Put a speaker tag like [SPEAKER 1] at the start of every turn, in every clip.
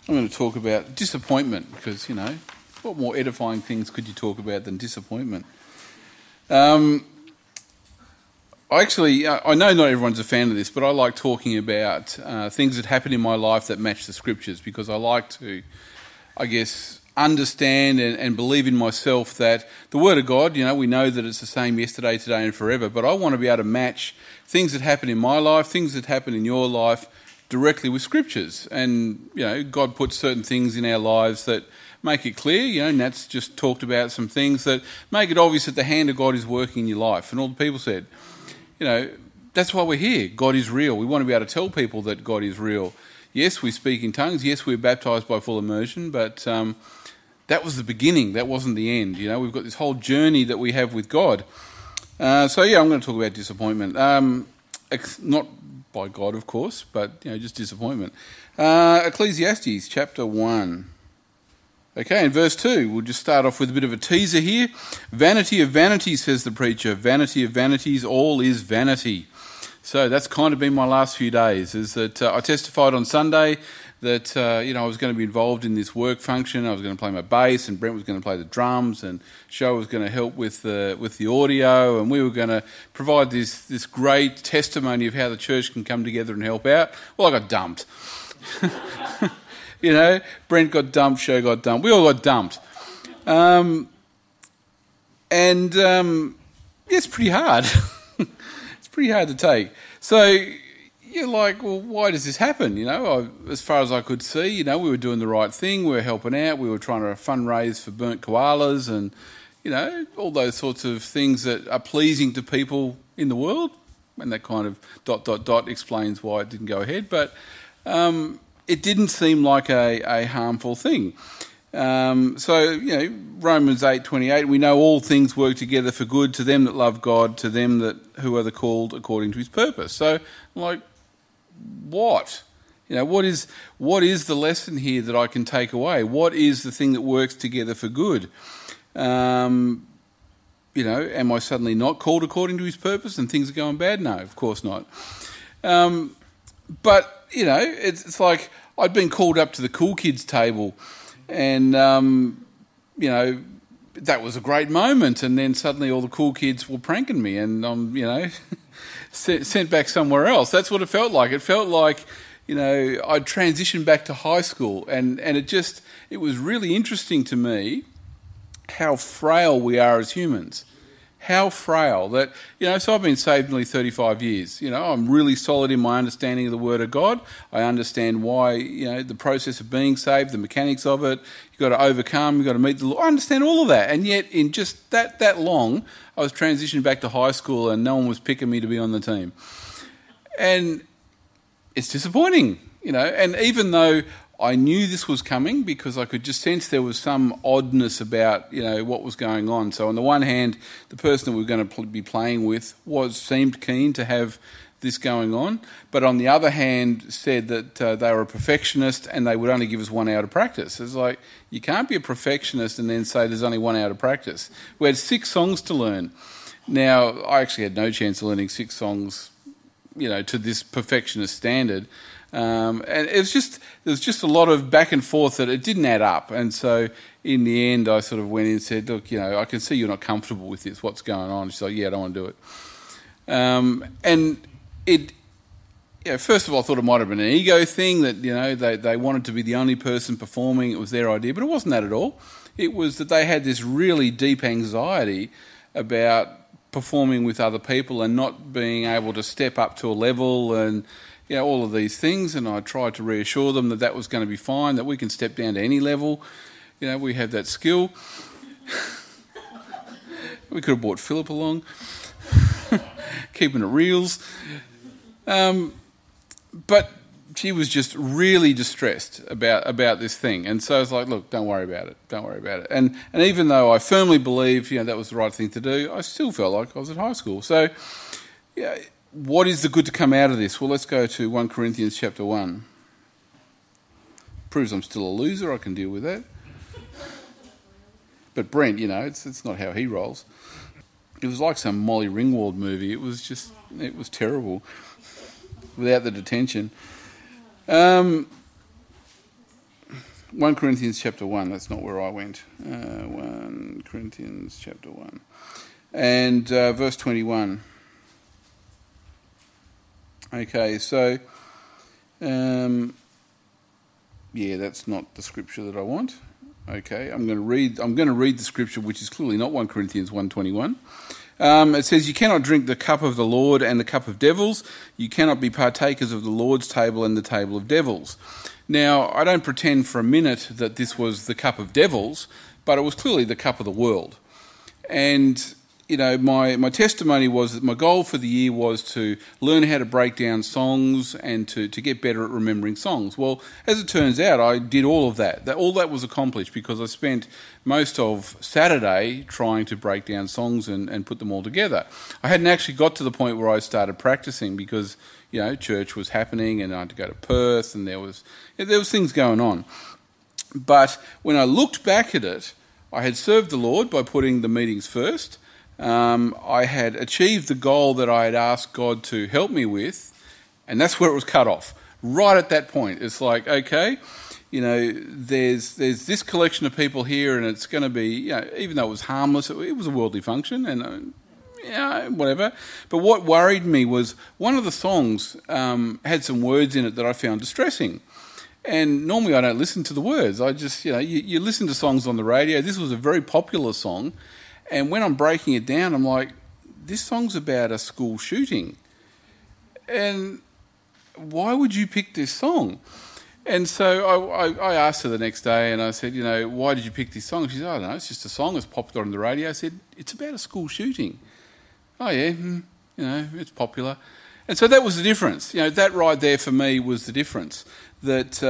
[SPEAKER 1] I'm going to talk about disappointment because, what more edifying things could you talk about than disappointment? I know not everyone's a fan of this, but I like talking about things that happen in my life that match the scriptures because I like to, understand and believe in myself that the Word of God, we know that it's the same yesterday, today and forever, but I want to be able to match things that happen in my life, things that happen in your life directly with scriptures. And, God puts certain things in our lives that make it clear. Nat's just talked about some things that make it obvious that the hand of God is working in your life. And all the people said, that's why we're here. God is real. We want to be able to tell people that God is real. Yes, we speak in tongues. Yes, we're baptised by full immersion, but that was the beginning. That wasn't the end. We've got this whole journey that we have with God. I'm going to talk about disappointment. Not by God, of course, but just disappointment. Ecclesiastes chapter 1. Okay, in verse 2, we'll just start off with a bit of a teaser here. Vanity of vanities, says the preacher. Vanity of vanities, all is vanity. So that's kind of been my last few days, is that I testified on Sunday that, I was going to be involved in this work function. I was going to play my bass, and Brent was going to play the drums, and Sho was going to help with the audio, and we were going to provide this great testimony of how the church can come together and help out. Well, I got dumped. Brent got dumped, Sho got dumped. We all got dumped. It's pretty hard. It's pretty hard to take. So you're like, well, why does this happen? As far as I could see, we were doing the right thing. We were helping out. We were trying to fundraise for burnt koalas and, all those sorts of things that are pleasing to people in the world. And that kind of ... explains why it didn't go ahead. But it didn't seem like a harmful thing. Romans 8:28, we know all things work together for good to them that love God, to them who are the called according to his purpose. So, what? What is the lesson here that I can take away? What is the thing that works together for good? Am I suddenly not called according to his purpose and things are going bad? No, of course not. But, it's like I'd been called up to the cool kids table and, that was a great moment. And then suddenly all the cool kids were pranking me and, sent back somewhere else. That's what it felt like. It felt like, I'd transitioned back to high school and it was really interesting to me how frail we are as humans. How frail that, so I've been saved nearly 35 years. I'm really solid in my understanding of the Word of God. I understand why, the process of being saved, the mechanics of it, you've got to overcome, you've got to meet the Lord. I understand all of that. And yet in just that long, I was transitioned back to high school and no one was picking me to be on the team. And it's disappointing, and even though I knew this was coming because I could just sense there was some oddness about, what was going on. So on the one hand, the person that we were going to be playing with seemed keen to have this going on, but on the other hand said that they were a perfectionist and they would only give us 1 hour to practice. It's like, you can't be a perfectionist and then say there's only 1 hour to practice. We had 6 songs to learn. Now, I actually had no chance of learning 6 songs, to this perfectionist standard. And there was just a lot of back and forth that it didn't add up. And so in the end, I sort of went in and said, look, I can see you're not comfortable with this. What's going on? She's like, yeah, I don't want to do it. And it, first of all, I thought it might have been an ego thing that, they wanted to be the only person performing. It was their idea, but it wasn't that at all. It was that they had this really deep anxiety about performing with other people and not being able to step up to a level and, all of these things, and I tried to reassure them that was going to be fine, that we can step down to any level. We have that skill. We could have brought Philip along, keeping it reals. But she was just really distressed about this thing, and so I was like, look, don't worry about it. And even though I firmly believe, that was the right thing to do, I still felt like I was at high school. So, what is the good to come out of this? Well, let's go to 1 Corinthians chapter 1. Proves I'm still a loser. I can deal with that. But Brent, it's not how he rolls. It was like some Molly Ringwald movie. It was terrible without the detention. 1 Corinthians chapter 1, that's not where I went. 1 Corinthians chapter 1. And verse 21. Okay, so, that's not the scripture that I want. Okay, I'm going to read the scripture, which is clearly not 1 Corinthians 1:21. It says, "You cannot drink the cup of the Lord and the cup of devils. You cannot be partakers of the Lord's table and the table of devils." Now, I don't pretend for a minute that this was the cup of devils, but it was clearly the cup of the world. And, my testimony was that my goal for the year was to learn how to break down songs and to get better at remembering songs. Well, as it turns out, I did all of that. All that was accomplished because I spent most of Saturday trying to break down songs and put them all together. I hadn't actually got to the point where I started practicing because, church was happening and I had to go to Perth and there was things going on. But when I looked back at it, I had served the Lord by putting the meetings first. I had achieved the goal that I had asked God to help me with, and that's where it was cut off. Right at that point, it's like, okay, there's this collection of people here, and it's going to be, even though it was harmless, it was a worldly function, and whatever. But what worried me was one of the songs had some words in it that I found distressing. And normally I don't listen to the words. I just, you listen to songs on the radio. This was a very popular song. And when I'm breaking it down, I'm like, this song's about a school shooting. And why would you pick this song? And so I asked her the next day and I said, why did you pick this song? She said, I don't know, it's just a song that's popular on the radio. I said, it's about a school shooting. Oh, yeah, it's popular. And so that was the difference. That right there for me was the difference. That,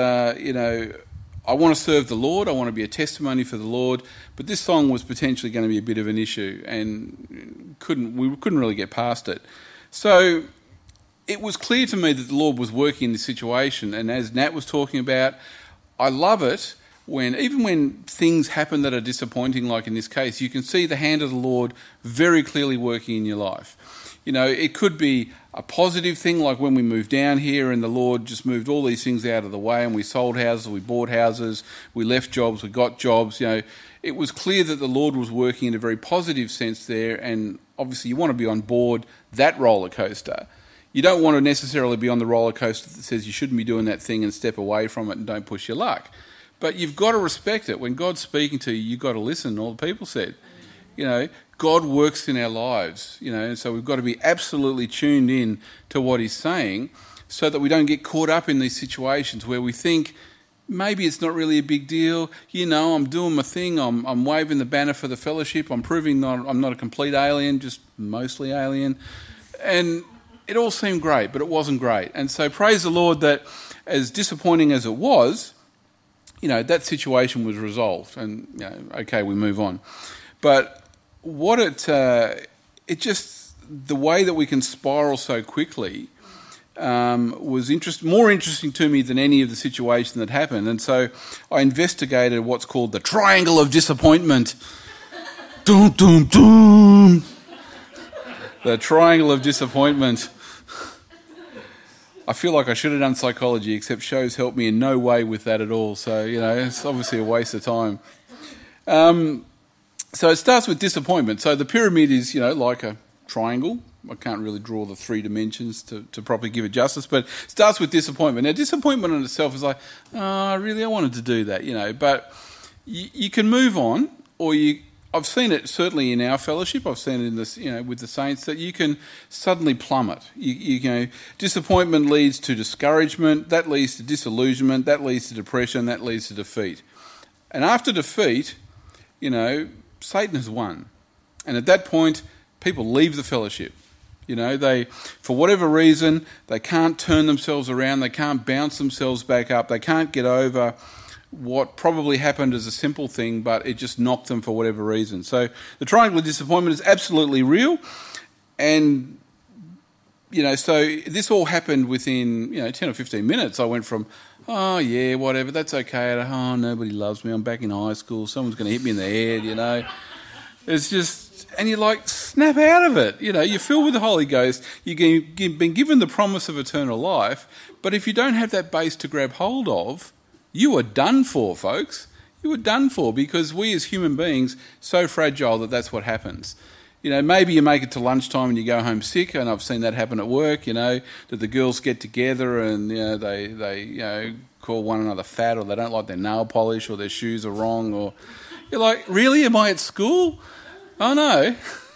[SPEAKER 1] I want to serve the Lord, I want to be a testimony for the Lord, but this song was potentially going to be a bit of an issue and we couldn't really get past it. So it was clear to me that the Lord was working in this situation, and as Nat was talking about, I love it even when things happen that are disappointing, like in this case, you can see the hand of the Lord very clearly working in your life. It could be a positive thing, like when we moved down here and the Lord just moved all these things out of the way and we sold houses, we bought houses, we left jobs, we got jobs. It was clear that the Lord was working in a very positive sense there, and obviously you want to be on board that roller coaster. You don't want to necessarily be on the roller coaster that says you shouldn't be doing that thing and step away from it and don't push your luck. But you've got to respect it. When God's speaking to you, you've got to listen, all the people said. God works in our lives, and so we've got to be absolutely tuned in to what he's saying so that we don't get caught up in these situations where we think maybe it's not really a big deal. I'm doing my thing. I'm waving the banner for the fellowship. I'm proving I'm not a complete alien, just mostly alien. And it all seemed great, but it wasn't great. And so praise the Lord that as disappointing as it was, that situation was resolved. And, okay, we move on. But what the way that we can spiral so quickly was more interesting to me than any of the situation that happened. And so I investigated what's called the triangle of disappointment. Dun, dun, dun. The triangle of disappointment. I feel like I should have done psychology, except shows helped me in no way with that at all. So, it's obviously a waste of time. So it starts with disappointment. So the pyramid is, like a triangle. I can't really draw the three dimensions to properly give it justice, but it starts with disappointment. Now, disappointment in itself is like, I wanted to do that, But you can move on, or I've seen it certainly in our fellowship. I've seen it in this, with the saints, that you can suddenly plummet. Disappointment leads to discouragement. That leads to disillusionment. That leads to depression. That leads to defeat. And after defeat, Satan has won. And at that point, people leave the fellowship. They, for whatever reason, they can't turn themselves around. They can't bounce themselves back up. They can't get over what probably happened as a simple thing, but it just knocked them for whatever reason. So the triangle of disappointment is absolutely real. And, so this all happened within, 10 or 15 minutes. I went from, oh, yeah, whatever, that's okay. Oh, nobody loves me. I'm back in high school. Someone's going to hit me in the head, It's just, and you snap out of it. You're filled with the Holy Ghost. You've been given the promise of eternal life. But if you don't have that base to grab hold of, You are done for, folks. You are done for, because we as human beings, so fragile that that's what happens. Maybe you make it to lunchtime and you go home sick, and I've seen that happen at work, that the girls get together and they call one another fat, or they don't like their nail polish, or their shoes are wrong, or you're like, really? Am I at school? Oh no.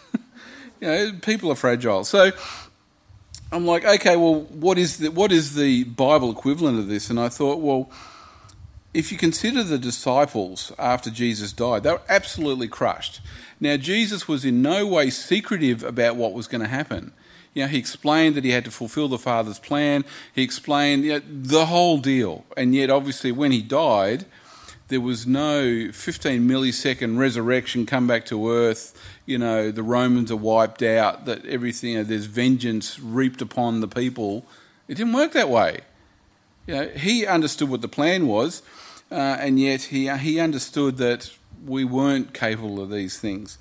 [SPEAKER 1] People are fragile. So I'm like, okay, well, what is the Bible equivalent of this? And I thought, well, if you consider the disciples after Jesus died, they were absolutely crushed. Now, Jesus was in no way secretive about what was going to happen. He explained that he had to fulfill the Father's plan. He explained the whole deal. And yet, obviously, when he died, there was no 15 millisecond resurrection, come back to earth, the Romans are wiped out, that everything, there's vengeance reaped upon the people. It didn't work that way. He understood what the plan was, and yet he understood that we weren't capable of these things.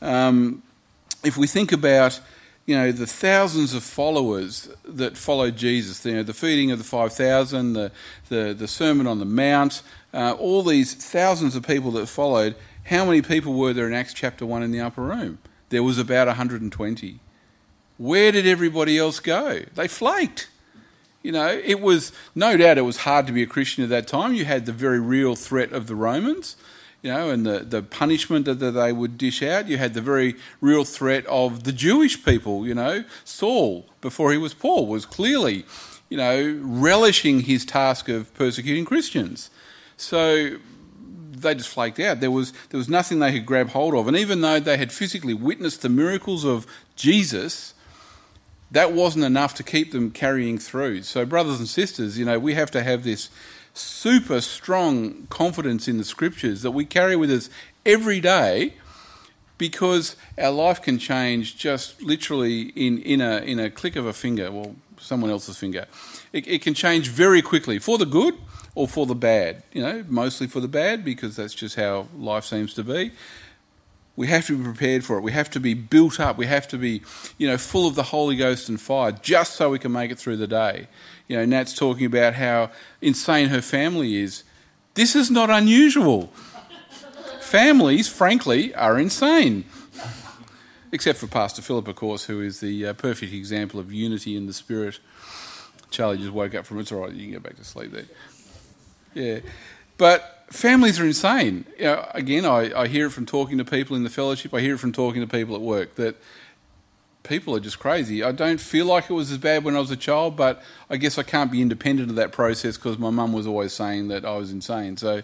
[SPEAKER 1] If we think about, the thousands of followers that followed Jesus, the feeding of the 5,000, the Sermon on the Mount, all these thousands of people that followed, how many people were there in Acts chapter 1 in the upper room? There was about 120. Where did everybody else go? They flaked. It was, no doubt it was hard to be a Christian at that time. You had the very real threat of the Romans, and the punishment that they would dish out. You had the very real threat of the Jewish people, Saul, before he was Paul, was clearly, relishing his task of persecuting Christians. So they just flaked out. There was nothing they could grab hold of. And even though they had physically witnessed the miracles of Jesus, that wasn't enough to keep them carrying through. So brothers and sisters, we have to have this super strong confidence in the Scriptures that we carry with us every day, because our life can change just literally in a click of a finger, well, someone else's finger. It can change very quickly, for the good or for the bad. Mostly for the bad, because that's just how life seems to be. We have to be prepared for it. We have to be built up. We have to be, full of the Holy Ghost and fire, just so we can make it through the day. Nat's talking about how insane her family is. This is not unusual. Families, frankly, are insane. Except for Pastor Philip, of course, who is the perfect example of unity in the Spirit. Charlie just woke up from it. It's all right, you can go back to sleep there. Yeah. But families are insane. Again, I hear it from talking to people in the fellowship. I hear it from talking to people at work, that people are just crazy. I don't feel like it was as bad when I was a child, but I guess I can't be independent of that process, because my mum was always saying that I was insane. So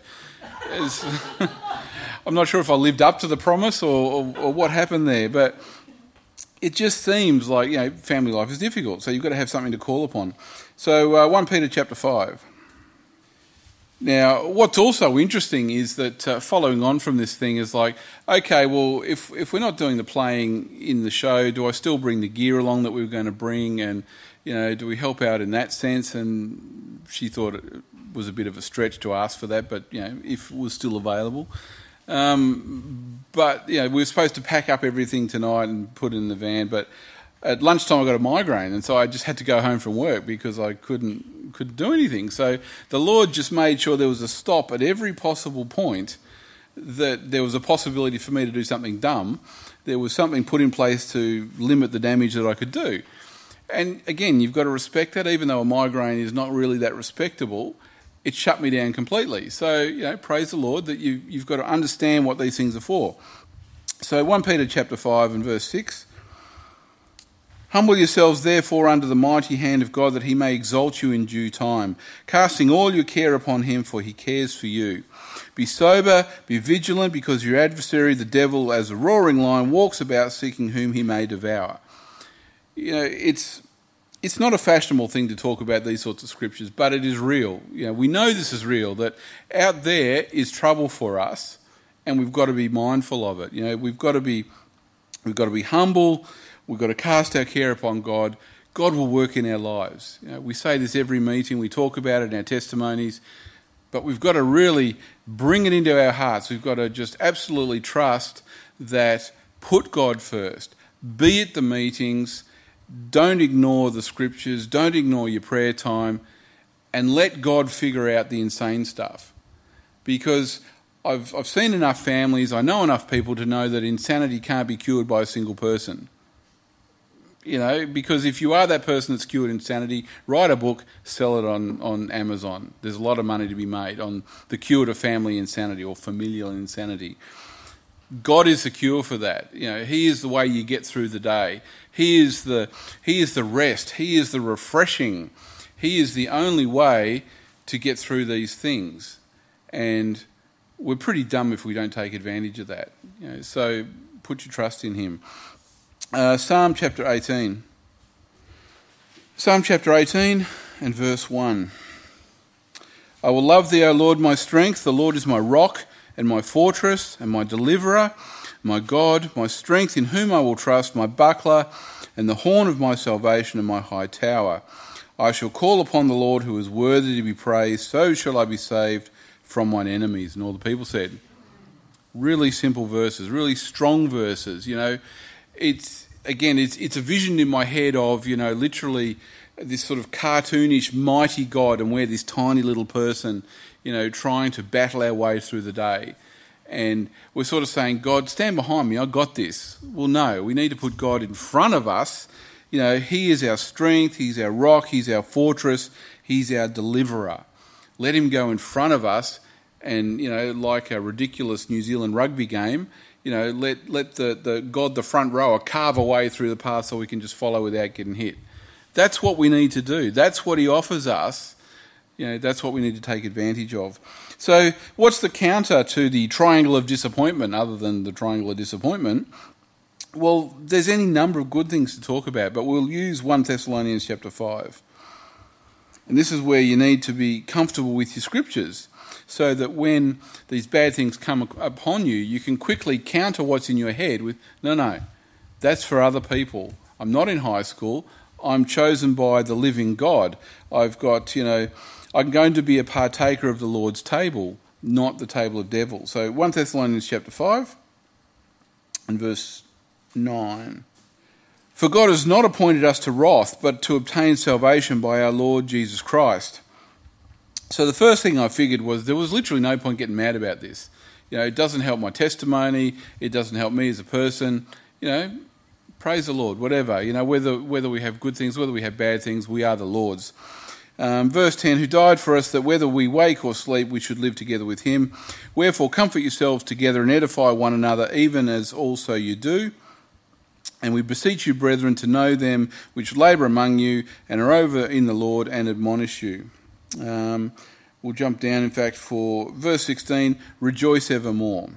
[SPEAKER 1] I'm not sure if I lived up to the promise or what happened there, but it just seems like, family life is difficult, so you've got to have something to call upon. So 1 Peter chapter 5. Now, what's also interesting is that following on from this thing is like, okay, well, if we're not doing the playing in the show, do I still bring the gear along that we were going to bring? And, do we help out in that sense? And she thought it was a bit of a stretch to ask for that, but, if it was still available. But, we were supposed to pack up everything tonight and put it in the van, but at lunchtime I got a migraine, and so I just had to go home from work because I couldn't do anything. So the Lord just made sure there was a stop at every possible point, that there was a possibility for me to do something dumb. There was something put in place to limit the damage that I could do. And again, you've got to respect that. Even though a migraine is not really that respectable, it shut me down completely. So, praise the Lord that you've got to understand what these things are for. So 1 Peter chapter 5 and verse 6. Humble yourselves, therefore, under the mighty hand of God, that he may exalt you in due time, casting all your care upon him, for he cares for you. Be sober, be vigilant, because your adversary, the devil, as a roaring lion, walks about seeking whom he may devour. It's not a fashionable thing to talk about these sorts of scriptures, but it is real. We know this is real, that out there is trouble for us, and we've got to be mindful of it. We've got to be humble. We've got to cast our care upon God. God will work in our lives. We say this every meeting. We talk about it in our testimonies. But we've got to really bring it into our hearts. We've got to just absolutely trust that, put God first. Be at the meetings. Don't ignore the scriptures. Don't ignore your prayer time. and let God figure out the insane stuff. Because I've seen enough families, I know enough people to know that insanity can't be cured by a single person. You know, because if you are that person that's cured insanity, write a book, sell it on Amazon. There's a lot of money to be made on the cure to family insanity or familial insanity. God is the cure for that. You know, He is the way you get through the day. He is the rest. He is the refreshing. He is the only way to get through these things. And we're pretty dumb if we don't take advantage of that. You know, so put your trust in Him. Psalm chapter 18. Psalm chapter 18 and verse 1. I will love thee, O Lord, my strength. The Lord is my rock and my fortress and my deliverer, my God, my strength in whom I will trust, my buckler and the horn of my salvation and my high tower. I shall call upon the Lord who is worthy to be praised. So shall I be saved from mine enemies. And all the people said, really simple verses, really strong verses. You know, it's a vision in my head of, you know, literally this sort of cartoonish mighty God, and we're this tiny little person, you know, trying to battle our way through the day. And we're sort of saying, God, stand behind me, I got this. Well, no, we need to put God in front of us. You know, He is our strength, He's our rock, He's our fortress, He's our deliverer. Let Him go in front of us, and, you know, like a ridiculous New Zealand rugby game, you know, let the God, the front rower, carve a way through the path so we can just follow without getting hit. That's what we need to do. That's what He offers us. You know, that's what we need to take advantage of. So what's the counter to the triangle of disappointment other than the triangle of disappointment? Well, there's any number of good things to talk about, but we'll use 1 Thessalonians chapter 5. And this is where you need to be comfortable with your scriptures, so that when these bad things come upon you, you can quickly counter what's in your head with, no, that's for other people. I'm not in high school. I'm chosen by the living God. I've got, you know, I'm going to be a partaker of the Lord's table, not the table of devils. So 1 Thessalonians chapter 5 and verse 9. For God has not appointed us to wrath, but to obtain salvation by our Lord Jesus Christ. So the first thing I figured was there was literally no point getting mad about this. You know, it doesn't help my testimony. It doesn't help me as a person. You know, praise the Lord, whatever. You know, whether we have good things, whether we have bad things, we are the Lord's. Verse 10, who died for us that whether we wake or sleep, we should live together with Him. Wherefore comfort yourselves together and edify one another, even as also you do. And we beseech you, brethren, to know them which labour among you and are over in the Lord and admonish you. We'll jump down, in fact, for verse 16, rejoice evermore.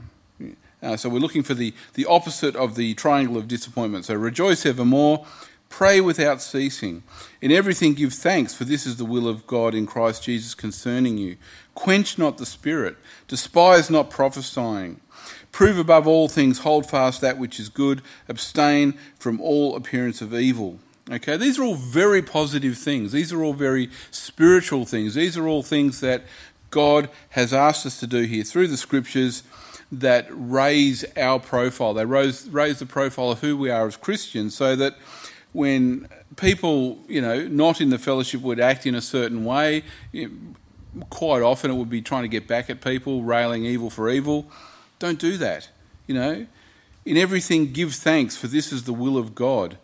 [SPEAKER 1] So we're looking for the opposite of the triangle of disappointment. So rejoice evermore, pray without ceasing. In everything give thanks, for this is the will of God in Christ Jesus concerning you. Quench not the spirit, despise not prophesying. Prove above all things, hold fast that which is good, abstain from all appearance of evil. Okay, these are all very positive things. These are all very spiritual things. These are all things that God has asked us to do here through the scriptures that raise our profile. They raise the profile of who we are as Christians, so that when people, you know, not in the fellowship would act in a certain way, quite often it would be trying to get back at people, railing evil for evil. Don't do that. You know, in everything give thanks, for this is the will of God.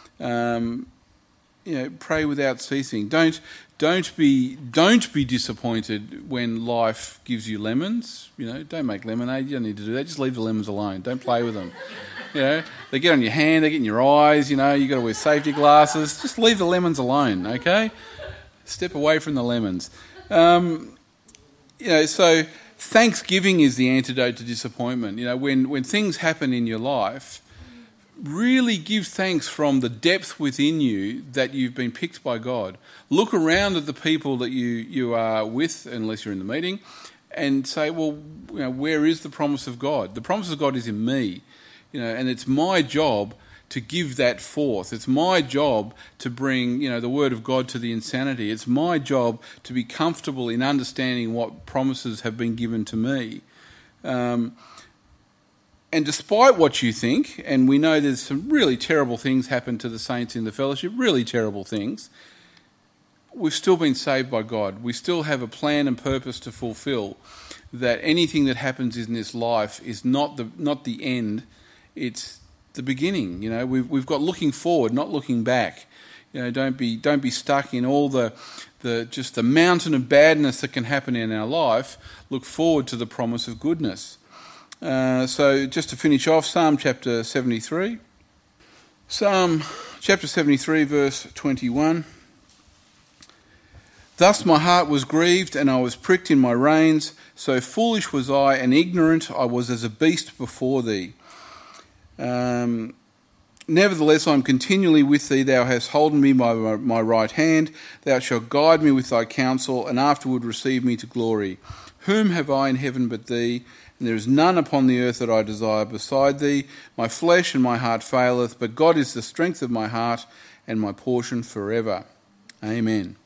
[SPEAKER 1] You know, pray without ceasing. Don't be disappointed when life gives you lemons. You know, don't make lemonade. You don't need to do that. Just leave the lemons alone. Don't play with them. You know, they get on your hand, they get in your eyes. You know, you got to wear safety glasses. Just leave the lemons alone. Okay, step away from the lemons. You know, so thanksgiving is the antidote to disappointment. You know, when things happen in your life, really give thanks from the depth within you that you've been picked by God. Look around at the people that you are with, unless you're in the meeting, and say, well, you know, where is the promise of God? The promise of God is in me, you know, and it's my job to give that forth. It's my job to bring, you know, the word of God to the insanity. It's my job to be comfortable in understanding what promises have been given to me. And despite what you think, and we know there's some really terrible things happen to the saints in the fellowship, really terrible things, we've still been saved by God. We still have a plan and purpose to fulfill. That anything that happens in this life is not the end, it's the beginning. You know, we've got looking forward, not looking back. You know, don't be stuck in all the mountain of badness that can happen in our life. Look forward to the promise of goodness. So just to finish off, Psalm chapter 73. Psalm chapter 73, verse 21. Thus my heart was grieved, and I was pricked in my reins. So foolish was I, and ignorant I was as a beast before thee. Nevertheless, I am continually with thee. Thou hast holden me by my right hand. Thou shalt guide me with thy counsel, and afterward receive me to glory. Whom have I in heaven but thee? And there is none upon the earth that I desire beside thee. My flesh and my heart faileth, but God is the strength of my heart and my portion forever. Amen.